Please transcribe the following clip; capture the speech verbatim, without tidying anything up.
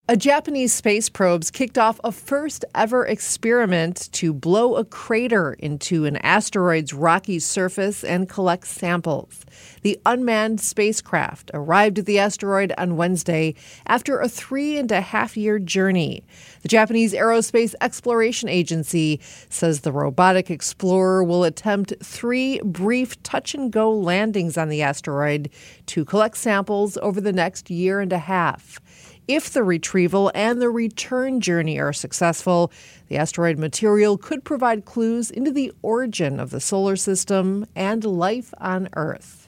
A Japanese space probe kicked off a first-ever experiment to blow a crater into an asteroid's rocky surface and collect samples. The unmanned spacecraft arrived at the asteroid on Wednesday after a three-and-a-half-year journey. The Japanese Aerospace Exploration Agency says the robotic explorer will attempt three brief touch-and-go landings on the asteroid to collect samples over the next year and a half. If the retrieval and the return journey are successful, the asteroid material could provide clues into the origin of the solar system and life on Earth.